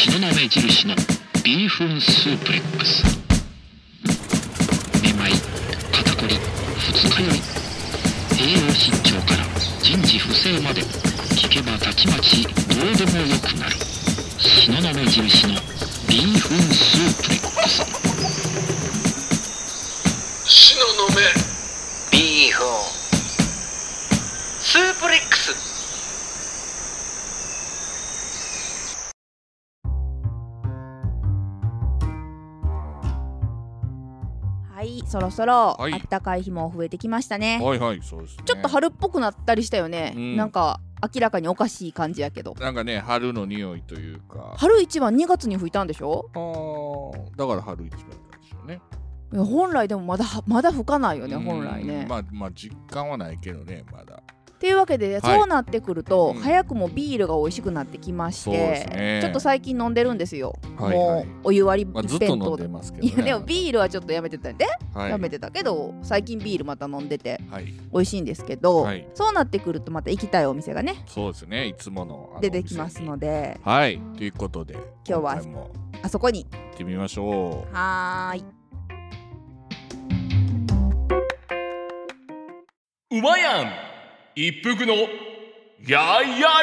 東雲印のビーフンスープレックス。めまい、肩こり、二日酔い、栄養失調から人事不正まで、聞けばたちまちどうでもよくなる東雲印のビーフンスープレックス。 東雲ビーフンスープレックス。 はい、そろそろはいあったかい日も増えてきましたね。 はいはい、そうですね。 ちょっと春っぽくなったりしたよね、 うんなんか明らかにおかしい感じやけど。 なんかね、春の匂いというか。 春一番2月に吹いたんでしょ。 だから春一番なんでしょうね。 いや本来でもまだ吹かないよね、本来ね。 まあ実感はないけどね、まだ。 っていうわけで、そうなってくると、 うん早くもビールが美味しくなってきましそうでて、 すねちょっと最近飲んでるんですよ、 はいはいもうお湯割りまあ、ずっと弁飲ん当で。 でますけどね。 いやでもビールはちょっとやめてたんで、 はい、 やめてたけど最近ビールまた飲んでてはい、 美味しいんですけど、 はいそうなってくるとまた行きたいお店がねそうですね、いつもの出てきますので、 はい、ということで今日は回もあそこに。 行ってみましょう。 はーい。 うまやん一服のやいやいレディ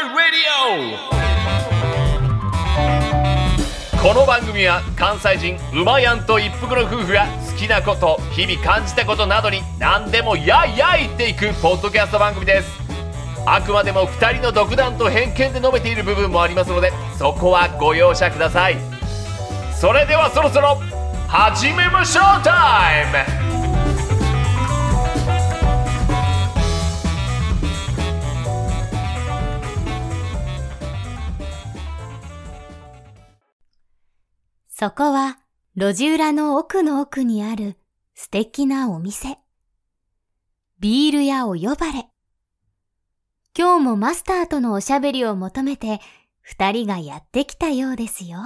オ。この番組は関西人うまやんと一服の夫婦が好きなこと、日々感じたことなどに何でもやいやい言っていくポッドキャスト番組です。あくまでも2人の独断と偏見で述べている部分もありますので、そこはご容赦ください。それではそろそろ始めましょうタイム。 そこは路地裏の奥の奥にある素敵なお店。ビール屋お呼ばれ。今日もマスターとのおしゃべりを求めて二人がやってきたようですよ。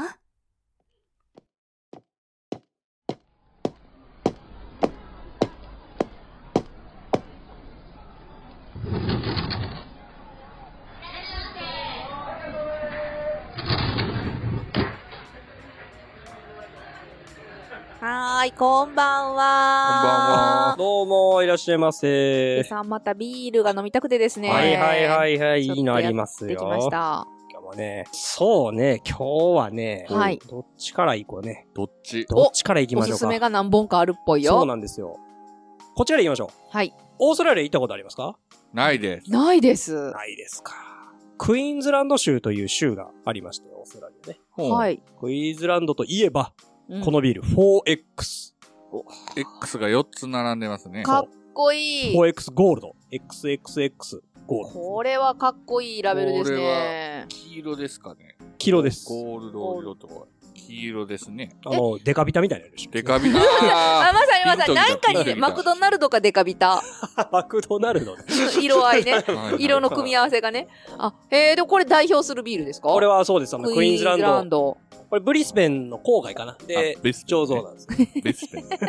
はーい、こんばんは。 こんばんは。 どうも、いらっしゃいませ。 さんまたビールが飲みたくてですね。 はいはいはいはい、 ちょっといいのありますよ。 やってきました。 今日もね、そうね、今日はね、 はいどっちから行こうね。 どっち？ どっちから行きましょうか。 おすすめが何本かあるっぽいよ。 そうなんですよ。こちらで行きましょう。 はい。 オーストラリア行ったことありますか？ ないです。 ないです。 ないですか。クイーンズランド州という州がありまして、オーストラリアね。 はい。 クイーンズランドといえば、 うんこのビール 4X。 X が4つ並んでますね。 かっこいい。 4X ゴールド。XXX ゴールド。 これはかっこいいラベルですこれね。 黄色ですかね。 キロです。 ゴールド色とか黄色ですね。 デカビタみたいなやつでしょ。 デカビタ。 あ、まさにまさに、なんかにね、 ピンときたマクドナルドかデカビタ。 マクドナルドね。 色合いね。 はい色の組み合わせがね。あ、でもこれ代表するビールですか？ これはそうです。クイーンズランド。 ド。 これブリスベンの郊外かな。であベス、ペンね醸造なんです。 ベスペン。 なんか、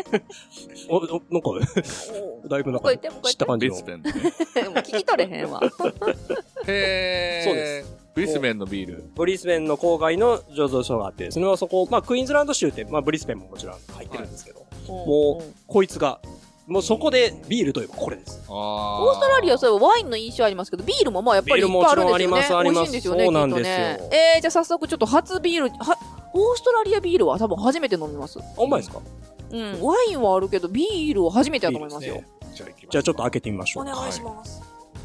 だいぶなんかこうやって知った感じの。 ベスペンね。 もう聞き取れへんわ。 へー。 そうです。 ブリスベンのビール。 ブリスベンの郊外の醸造所があってですね、そこ、クイーンズランド州って、ブリスベンももちろん入ってるんですけど、もう、こいつが、もうそこでビールといえばこれです。 オーストラリアそういえばワインの印象ありますけど、ビールもやっぱりいっぱいあるんですよね。 ビールもちろんありますあります美味しいんですよね、 そうなんきっとですよね。じゃあ早速ちょっと初ビール、オーストラリアビールは多分初めて飲みます。 あんまですか？ うん、ワインはあるけど、ビールは初めてだと思いますよ。 いいですねじゃあ行きます。 じゃあちょっと開けてみましょう。 お願いします。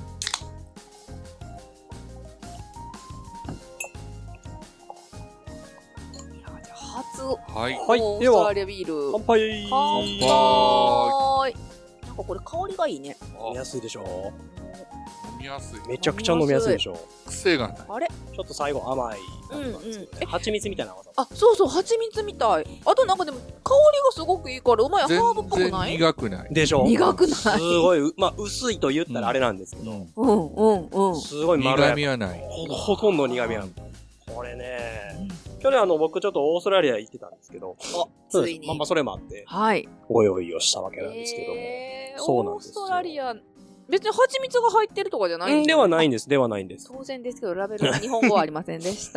いやじゃあ初、 はい。 はいではオーストラリアビール。 乾杯。 乾杯。なんかこれ香りがいいね。 飲みやすいでしょ？ 飲みやすい。 めちゃくちゃ飲みやすいでしょ？ 癖がない。 あれちょっと最後甘い感じなんですけどね。蜂蜜みたいな甘さ。 あ、そうそう、蜂蜜みたい。あとなんかでも香りがすごくいいから、うまい。ハーブっぽく全然ない？ 苦くない。 でしょ？ 苦くない。 すごい、薄いと言ったらあれなんですけど、 うん。 すごいまろやか。 苦味はない。 ほとんど苦味はない。これね、去年僕ちょっとオーストラリア行ってたんですけど、 ついに。 それもあって、 はい。 ご用意をしたわけなんですけども。そうなんですよオーストラリア、 別に蜂蜜が入ってるとかじゃないんではないんです。ではないんです。 当然ですけど、ラベルに日本語はありませんでした。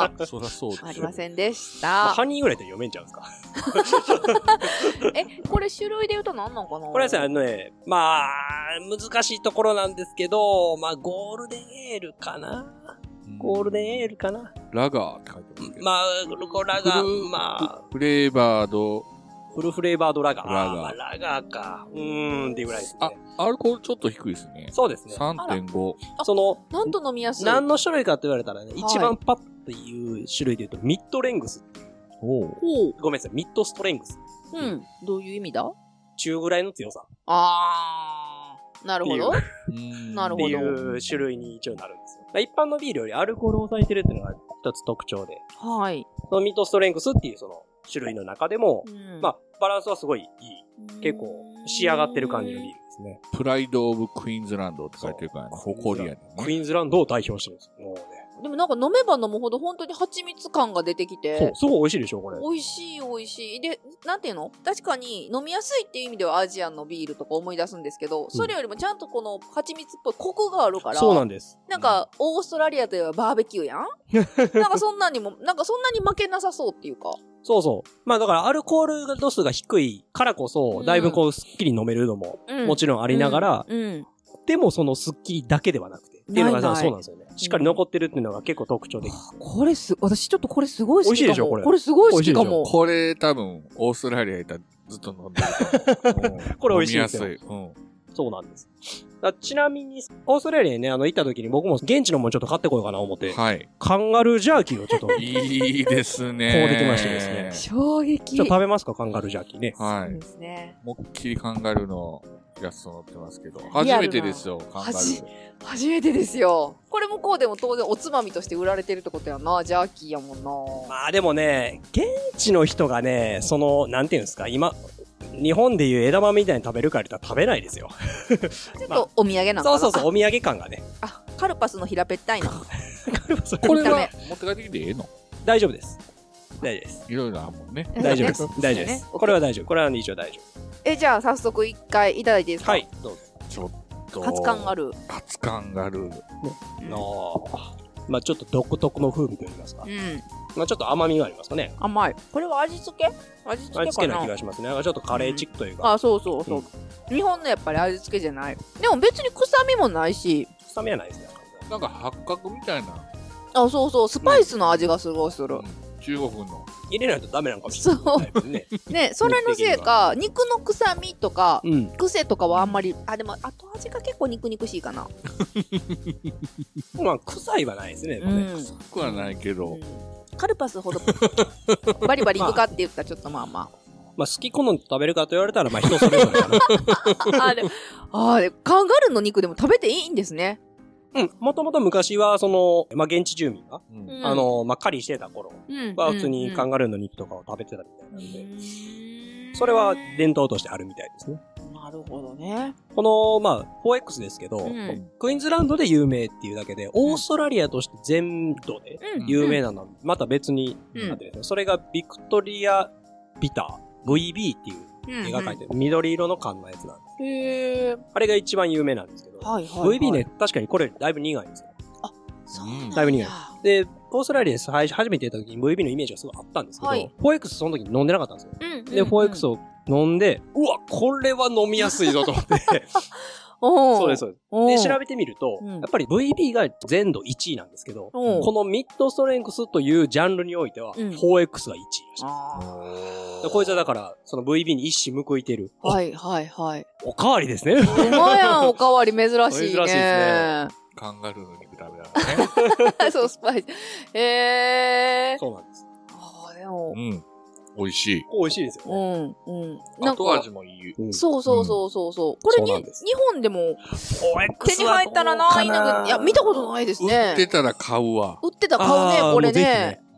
そりゃそうですよ。 ありませんでしまあた。 ハニーぐらいで読めんちゃうんですか。 これ種類で言うと何なんかな？ これはですね、まあ、難しいところなんですけど、まあ、ゴールデンエールかな。ゴールデンエールかな。 ラガーって書いてますけど。 まあ、ラガー、まあ、 フレーバード。 フルフレーバードラガー。 ラガーまあ、ラガーか。っていうぐらいですね。 アルコールちょっと低いですね。 そうですね。 3.5。 その、 なんと飲みやすい。 何の種類かって言われたらね、一番パッっていう種類で言うと、ミッドレングス。ごめんなさい、ミッドストレングス。 どういう意味だ？ 中ぐらいの強さ。 なるほど。なるほど。 っていう種類に一応なるんですよ。一般のビールよりアルコールを抑えてるっていうのが一つ特徴で。 はい。 そのミッドストレングスっていうその種類の中でも、まあ、バランスはすごいいい。結構仕上がってる感じのビールですね。 プライドオブクイーンズランドって書いてるからね。誇りやね。 クイーンズランドを代表してるんですよ。もうね。 でもなんか飲めば飲むほど本当に蜂蜜感が出てきて。 そう、すごい美味しいでしょ、これ。 美味しい美味しい。で、なんていうの？確かに飲みやすいっていう意味ではアジアンのビールとか思い出すんですけど、それよりもちゃんとこの蜂蜜っぽいコクがあるから。 そうなんです。 なんか、オーストラリアといえばバーベキューやんなんかそんなに負けなさそうっていうか。 そうそう。まあだからアルコール度数が低いからこそ、だいぶこうスッキリ飲めるのももちろんありながら、でもそのスッキリだけではなくて。っていうのがそうなんですよね。しっかり残ってるっていうのが結構特徴的。 私ちょっとこれすごい好きかも。 美味しいでしょ、これ。 これすごい好きかも。 これ多分、オーストラリアいたらずっと飲んでる。 これ美味しいですよ。 飲みやすい。 そうなんです。ちなみに、オーストラリアにね、行った時に僕も現地のものちょっと買ってこようかな思って。 はい。 カンガルージャーキーをちょっと。 いいですね。 こうできましてですね。 衝撃。 ちょっと食べますか、カンガルージャーキーね。 はい。 そうですね。 もっきりカンガルーのイラスト載ってますけど。初めてですよ、カンガルー。 初めてですよ。これ向こうでも当然おつまみとして売られてるってことやな。ジャーキーやもんな。 まあでもね、現地の人がね、なんていうんですか、今、日本でいう枝豆みたいに食べるか言ったら食べないですよ。 ちょっとお土産なんかな。 そう、お土産感がね。 カルパスの平べったいの。 カルパスこれは持って帰ってきてええの？ 大丈夫です。大丈夫です。 いろいろあるもんね。 大丈夫です。大丈夫です。これは大丈夫。これは一応大丈夫。 じゃあ早速一回いただいていいですか？ はい、どうぞ。 ちょっと。 初カンガルー。 初カンガルー。 まあちょっと独特の風味と言いますか。まあちょっと甘みがありますかね。 甘い。これは味付けな気がしますね。ちょっとカレーチックというか。 そう。日本のやっぱり味付けじゃない。でも別に臭みもないし。 臭みはないですね。 なんか八角みたいな。 そう。スパイスの味がすごいする。 中国の。 入れないとダメなのかもしれないですね。 ね、それのせいか、肉の臭みとか、癖とかはあんまり、でも後味が結構肉々しいかな。 まあ、臭いはないですね。 臭くはないけど。 カルパスほど、バリバリいくかって言ったらちょっとまあ。まあ好き好んで食べるかと言われたら、まあ人それぞれかな。 でもカンガルーの肉でも食べていいんですね。 もともと昔は、現地住民が、狩りしてた頃は、普通にカンガルーの肉とかを食べてたみたいなんで、それは伝統としてあるみたいですね。 なるほどね。 この、4X ですけど、クイーンズランドで有名っていうだけで、オーストラリアとして全土で有名なのは、また別にあってですね、それがビクトリアビター、VB っていう絵が描いてる、緑色の缶のやつなんです。あれが一番有名なんですけど、VB ね、確かにこれだいぶ苦いんですよ。だいぶ苦い。で、オーストラリアで初めて行った時に VB のイメージがすごいあったんですけど、4X その時に飲んでなかったんですよ。で、4X を飲んで、うわ、これは飲みやすいぞと思って。そうです。で、調べてみると、やっぱり VB が全土1位なんですけど、このミッドストレングスというジャンルにおいては、4X が1位らしい。こいつはだから、その VB に一矢報いてる。おかわりですね。 うまやん、おかわり珍しいね。 珍しいですね。 カンガルーの肉食べながらね。 そう、スパイス。 そうなんです。 でも。 美味しい。 美味しいですよね。 後味もいい。 そう。これ日本でも手に入ったらないのいや、見たことないですね。 売ってたら買うわ。 売ってたら買うね、これね。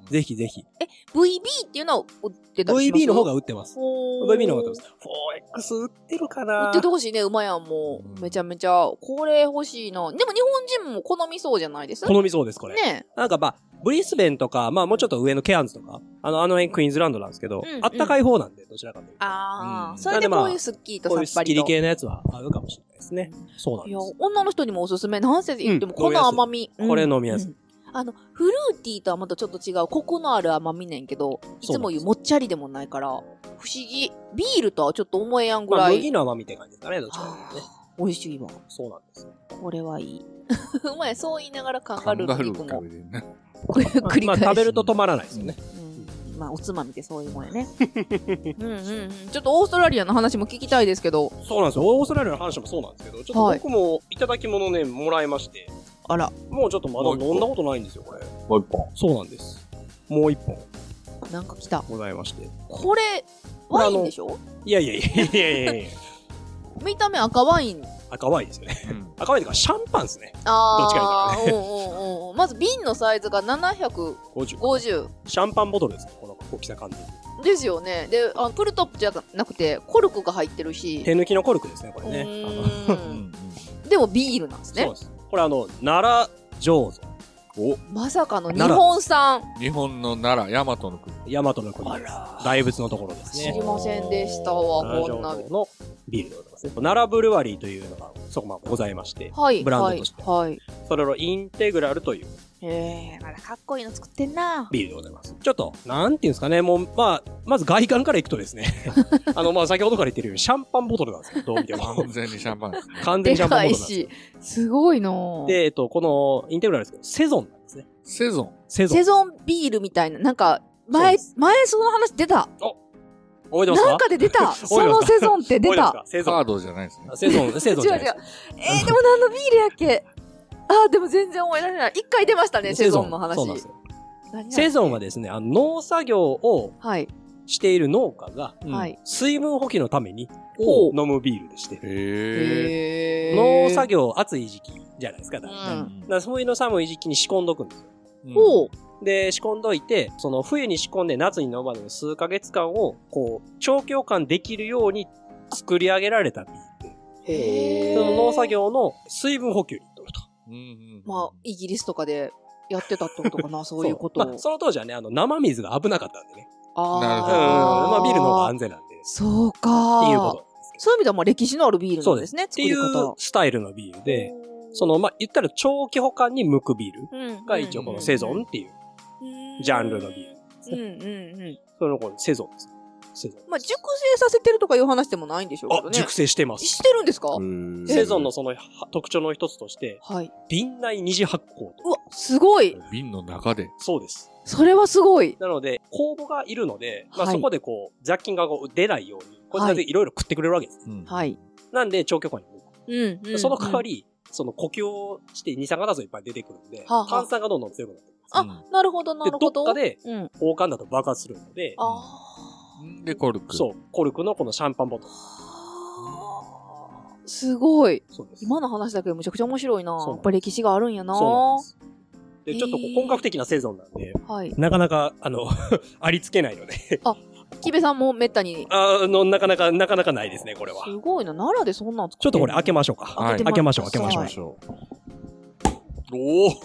ぜひぜひ。 VB っていうのは売ってたりします？ VB の方が売ってます。 ほー VB の方が売ってます。4X 売ってるかな？ 売っててほしいね、馬やんもう。めちゃめちゃ、これ欲しいな。でも日本人も好みそうじゃないですか？ 好みそうです、これ。 ねなんかまあ、ブリスベンとか、まあもうちょっと上のケアンズとか、あの辺クイーンズランドなんですけど、 うんあったかい方なんで、どちらかというと。 ああ、 うんそれでこういうスッキリとこういうスッキリさっぱりと。 系のやつは合うかもしれないですね。そうなんいや、 です。 女の人にもおすすめ。なんせ言っても、 うんこの甘み。 これ飲みやすい。 フルーティーとはまたちょっと違う、コクのある甘みねんけど、いつも言うもっちゃりでもないから、不思議。ビールとはちょっと思えやんぐまあらい。 麦の甘みって感じですかね、どちらかというとね。 美味しいわ。 そうなんですよ。 これはいい。お前、そう言いながらカンガルカンガルーーの肉も食べてんな。 これ繰り返し。 まあ食べると止まらないですよね。 うん、まあ、おつまみってそういうもんやね。うんうんうん。ちょっとオーストラリアの話も聞きたいですけど。 そうなんですよ。オーストラリアの話もそうなんですけど、ちょっとはい僕もいただき物ね、もらいまして、 あら、 もうちょっとまだ飲んだことないんですよ、これ。 もう一本。 そうなんです。もう一本なんか来た。 ございまして。 これ、ワインでしょ？ いやいやいやいやいやいや見た目赤ワイン。 赤ワインですよね。 うん赤ワインとかシャンパンですね。 あどっちかあ、うんうんうん。まず瓶のサイズが750。 50。シャンパンボトルですね、この大きさ感じ。 ですよね。で、プルトップじゃなくて、コルクが入ってるし。 手抜きのコルクですね、これね。 うんうんでもビールなんですねそうで。す。これ奈良醸造。 お、 まさかの日本産。 日本の奈良、大和の国。 大和の国です。大仏のところですね。 知りませんでしたわ、 奈良こんな。 醸造のビールでございますね。奈良ブルワリーというのがそこまでございまして、 はい、 ブランはいドとして、 はい。 それをインテグラルというまだかっこいいの作ってんな。 ビールでございます。ちょっと、なんていうんですかね、もう、まず外観からいくとですね、先ほどから言ってるようにシャンパンボトルなんですよ、どう見ても。 完全にシャンパンですね。 完全にシャンパでかいンボトルなんですよし。、すごいなぁ。 で、このインテグラルですけど、セゾンなんですね。 セゾン。 セゾン。 セゾンビールみたいな、なんか、前そうその話出た。 覚えてますかなんかで出た。 覚えてますかそのセゾンって出た。 覚えてますかセゾン。 カードじゃないですね。 セゾン、セゾンじゃないです。 でも何のビールやっけ？でも全然思い出せない。一回出ましたね、セゾンの話。 そうなんですよ。 何セゾンはですね、農作業をはい。 している農家が、 はい。 水分補給のためにお飲むビールでして、 へ農作業。 業暑い時期じゃないですか。だからうん。 だから冬の寒い時期に仕込んどくんですよ。 ー。 ほう。 で、仕込んどいて、その冬に仕込んで夏に飲まれる数ヶ月間を、長期保管できるように作り上げられたビールで、 へーその農作業の水分補給にとると。 うんうん。 まあ、イギリスとかでやってたってことかな、そういうことを。 その当時はね、生水が危なかったんでね。 なるほどビールの方が安全なんで。 そうか。 っていうことなんですけど。 そういう意味ではまあ歴史のあるビールなんですね、 っていう作り方。 スタイルのビールで、言ったら長期保管に向くビールが一応このセゾンっていうジャンルのビールですね。 うんうんうん。 そのこのセゾンです。セゾン。 まあ、熟成させてるとかいう話でもないんでしょうけどね。 熟成してます。 してるんですか？ セゾンのその特徴の一つとして、 はい。 瓶内二次発酵と。 うわ、すごい。 瓶の中で。 そうです。 それはすごい。 なので、酵母がいるので、 はいそこで雑菌が出ないように、こちらでいろいろ食ってくれるわけです。 はい。 なんで、長期保管に向く。 うん。 その代わり、呼吸をして二酸化炭素いっぱい出てくるんで、 はあはあ炭酸がどんどん強くなってくる。 あ、なるほど、なで、 るほど。 どっかで、 うん。 交換だと爆発するので、 で、コルク。 そう、コルクのこのシャンパンボトル。 すごい。 そうです。 今の話だけでむちゃくちゃ面白いな。 そうやっぱ歴史があるんやな。 そうなんです。で、ちょっと本格的なセゾンなんで、 はい。 なかなか、ありつけないので木部さんもめったに。 なかなかないですね、これは。 すごいな。奈良でそんなん作ってちょっとこれ開けましょうか。 はい開けましょう、開けましょう。 はいお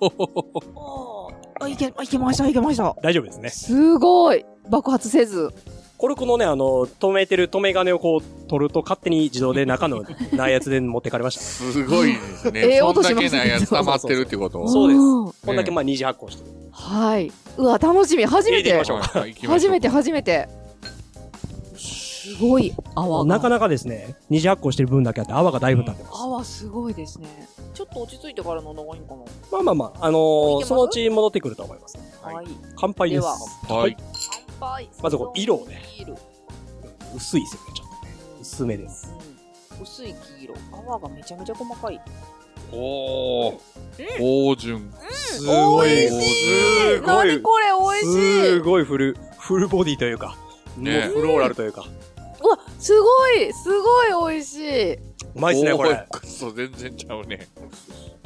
いけました、いけました。 大丈夫ですね。 すごい。爆発せず。 コルクのね、止めてる止め金を取ると勝手に自動で中のないやつで持ってかれました。 すごいですね。そんだけないやつ溜まってるってことそうです。 うんこんだけ二次発酵してる。 はい。うわ、楽しみ。初めて。 入れてみましょうはい行きましょう初めて、初めて。すごい泡が。 なかなかですね、二次発酵してる分だけあって泡がだいぶ立ってます。 泡すごいですね。ちょっと落ち着いてから飲んだ方がいいのかな。 そのうち戻ってくると思います。 はい。 乾杯です。 でははい。 乾杯。 まずこの色をねビール。 薄いですよね、ちょっとね。薄めです。 うん。薄い黄色。泡がめちゃめちゃ細かい。 おー。芳醇。 すごい。 美味しい。何これ美味しい。 すごいフルボディというか、 ねもうフローラルというか。 うわ、すごい、すごい美味しい。 うまいっすね、これ。 そう、全然ちゃうね。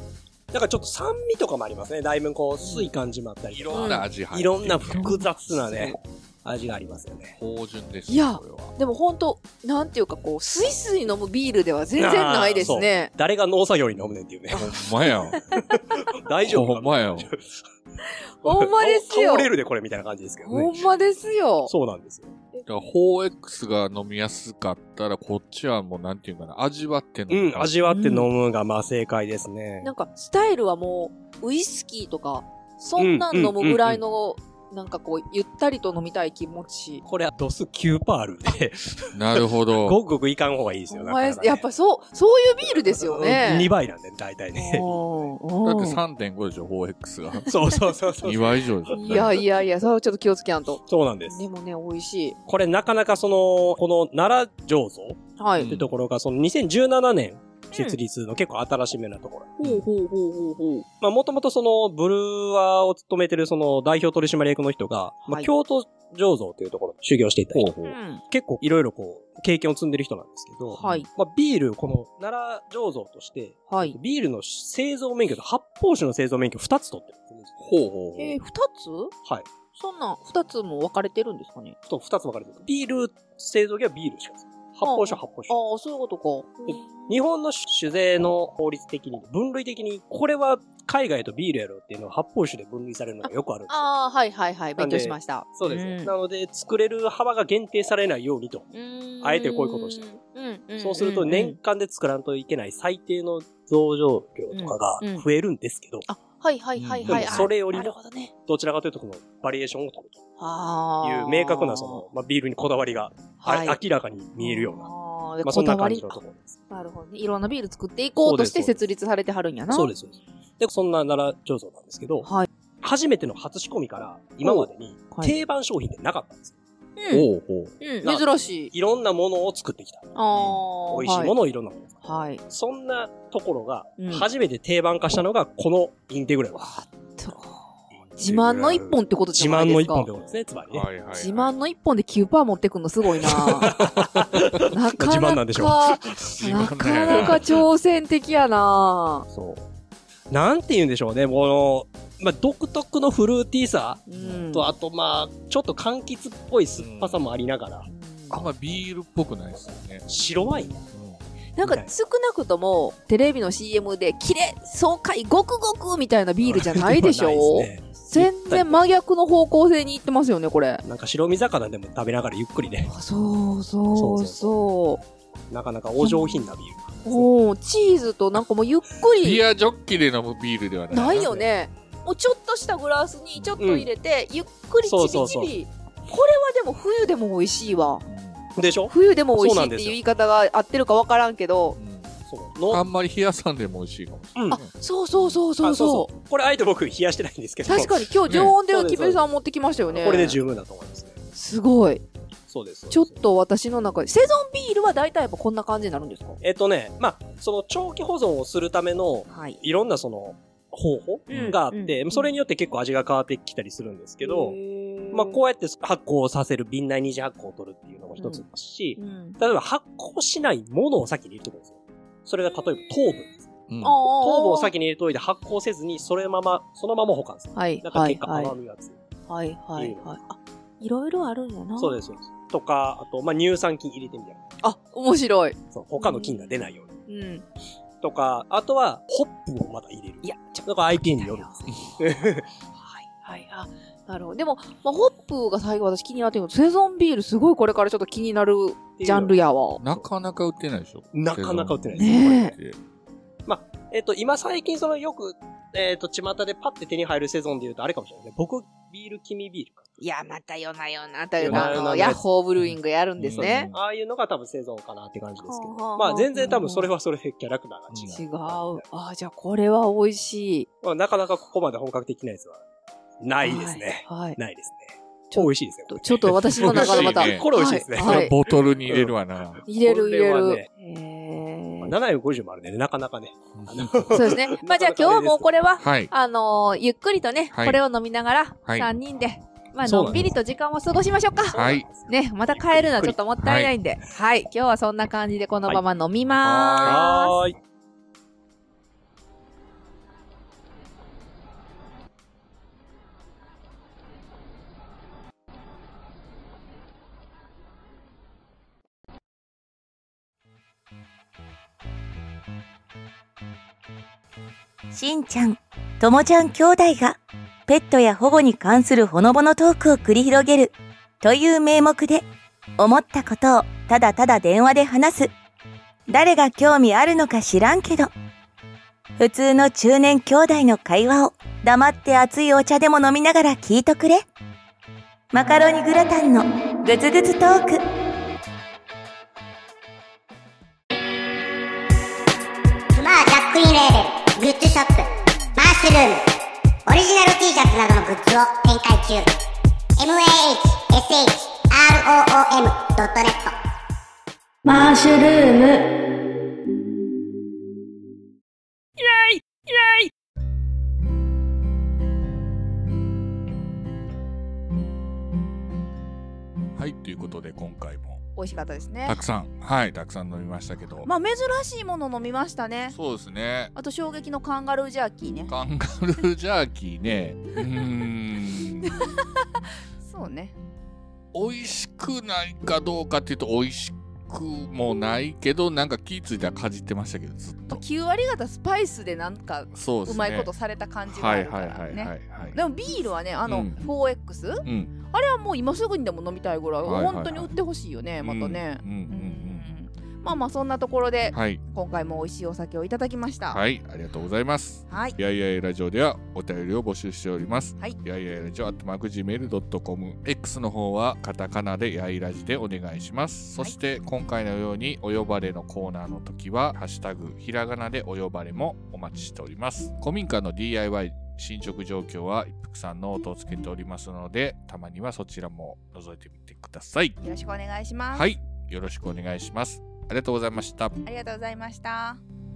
なんかちょっと酸味とかもありますね。だいぶこう、薄い感じもあったりとか。 いろんな味入っていろんな複雑なね、味がありますよね。 芳醇ですいやこれは。 でもほんと、なんていうかこう、スイスイ飲むビールでは全然ないですね。 誰が農作業に飲むねんっていうね。 ほんまやん。 大丈夫ほんまやん。 ほんまですよ。 倒れるでこれみたいな感じですけどね。 ほんまですよ。 そうなんですよ。 だから、4X が飲みやすかったら、こっちはもうなんていうかな、味わって飲む。 味わって飲むがまあ正解ですね。 なんか、スタイルはもう、ウイスキーとか、そんなん飲むぐらいの、なんかこう、ゆったりと飲みたい気持ち。 これはドス 9% あるんで、 なるほど。 ごくごくいかん方がいいですよ。 お前やっぱそういうビールですよね。 2倍なんで、大体ね。 だって 3.5 でしょ、4X が。 そうそうそうそう。 2倍以上でしょ。 いやいやいや、それはちょっと気をつけやんと。 そうなんです。 でもね、美味しい。 これなかなかこの奈良醸造はい。 ってところが、2017年設立の結構新しめなところ。 ほうほうほうほうほう。 まあもともとブルワーを務めてる代表取締役の人が、まあ京都醸造っていうところで修行していた人。結構いろいろ経験を積んでる人なんですけど、 はい。 まあビール、この奈良醸造として、 はい。 ビールの製造免許と発泡酒の製造免許2つ取ってるんですね。 ほうほうほう。 二つはい。 そんなん、二つも分かれてるんですかね。 2つ分かれてる。ビール製造機はビールしかない。発泡酒は発泡酒。 ああ、そういうことか。 日本の酒税の法律的に、分類的に、これは海外とビールやろっていうのは発泡酒で分類されるのがよくあるんですよ。 ああ、はいはいはい。勉強しました。 そうですね。なので、作れる幅が限定されないようにと。あえてこういうことをしてる。そうすると、年間で作らんといけない最低の増上量とかが増えるんですけど、 はいはいはいはい。 それよりも、どちらかというと、このバリエーションを取るという明確なビールにこだわりが明らかに見えるような、まあそんな感じのところです。 なるほどね。いろんなビール作っていこうとして設立されてはるんやな。 そうです。で、そんな奈良醸造なんですけど、初めての初仕込みから今までに定番商品ってなかったんですよ。 珍しい。 いろんなものを作ってきた。美味しいものをいろんなものを作ってきた。 はい。 そんなところが、初めて定番化したのが、このインテグラル。 自慢の一本ってことじゃないですか。 自慢の一本ってことですね、つまりね。 自慢の一本で 9% 持ってくんのすごいななか自慢なんでしょう。 なかなか挑戦的やなそう。なんて言うんでしょうね、まあ、独特のフルーティーさと、あとまあ、ちょっと柑橘っぽい酸っぱさもありながら。 あんまビールっぽくないですよね。 白ワイン。 なんか少なくともテレビの CM でキレ爽快ごくごくみたいなビールじゃないでしょ全然真逆の方向性に行ってますよね、これ。 なんか白身魚でも食べながらゆっくりね。 そう。 なかなかお上品なビール。 おチーズとなんかもうゆっくり。 ビアジョッキで飲むビールではない。 ないよね。もうちょっとしたグラスにちょっと入れて、ゆっくりちびちび。これはでも冬でも美味しいわ。 でしょ？ 冬でも美味しいっていう言い方が合ってるか分からんけど。 あんまり冷やさんでも美味しいかもしれない。 そう。これあえて僕冷やしてないんですけど。 確かに今日常温でキベさん持ってきましたよね。 これで十分だと思いますね。 すごい。 そうです。 ちょっと私の中で、セゾンビールは大体やっぱこんな感じになるんですか？ まあ、長期保存をするための、いろんな方法があって、それによって結構味が変わってきたりするんですけど、まあ、こうやって発酵させる、瓶内二次発酵を取るっていうのも一つですし、例えば発酵しないものを先に入れておくんですよ。それが例えば糖分です。糖分を先に入れておいて発酵せずに、そのまま保管する。だから結果甘みがついいろいろあるんやな。 そうです。とか、あと、まあ、乳酸菌入れてみたいな。 あ、面白い。 そう、他の菌が出ないように。とか、あとは、ホップをまだ入れる。いや、だから IPA によるんですね。 なるほど。でも、まあ、ホップが最後私気になってるけど、セゾンビールすごいこれからちょっと気になるジャンルやわ。 なかなか売ってないでしょ。 なかなか売ってないです。 ねまあ、今最近よく、巷でパッて手に入るセゾンで言うとあれかもしれないね。僕ビール、君ビールか。 いや、また夜な夜なというか、ヤッホーブルーイングやるんですね。 ああいうのが多分セゾンかなって感じですけど。まあ全然多分それはそれでキャラクターが違う。 違う。ああ、じゃあこれは美味しい。 まあなかなかここまで本格的なやつはないですね。ないですね。超美味しいですよ。 ちょっと私の中でまた。 これ美味しいですね。 ボトルに入れるわな。 入れる。 750もあるね。なかなかね。 そうですね。まあじゃあ今日はもうこれは、 はい、 ゆっくりとね、これを飲みながら、3人で、まあのんびりと時間を過ごしましょうか。 はい。 ね、また帰るのはちょっともったいないんで。はい。今日はそんな感じでこのまま飲みまーす。 しんちゃん、ともちゃん兄弟がペットや保護に関するほのぼのトークを繰り広げるという名目で、思ったことをただただ電話で話す。誰が興味あるのか知らんけど、普通の中年兄弟の会話を黙って熱いお茶でも飲みながら聞いとくれ。マカロニグラタンのグツグツトーク。 クマージャックインレーベルグッズショップマッシュルームオリジナル T シャツなどのグッズを展開中。 mahshroom.net マッシュルーム。 イエイイエイ。 はい、ということで今回も美味しかったですね。 たくさん飲みましたけど、 まあ珍しいもの飲みましたね。 そうですね。 あと衝撃のカンガルージャーキーね。 カンガルージャーキーね。 そうね。 美味しくないかどうかっていうと美味しくもないけど、なんか気ぃついたらかじってましたけど、ずっと 9割方スパイスでなんかそうですね、 うまいことされた感じがあるからね。でもビールはね、4X、あれはもう今すぐにでも飲みたいぐらい、本当に売ってほしいよね、またね。まあまあそんなところで、今回も美味しいお酒をいただきました。 はい、ありがとうございます。やいやいラジオではお便りを募集しております。やいやいラジオ@gmail.com、 X の方はカタカナでやいラジでお願いします。そして今回のようにお呼ばれのコーナーの時はハッシュタグひらがなでお呼ばれもお待ちしております。古民家の DIY進捗状況は一服さんノートをつけておりますので、たまにはそちらも覗いてみてください。 よろしくお願いします。 はい、よろしくお願いします。ありがとうございました。 ありがとうございました。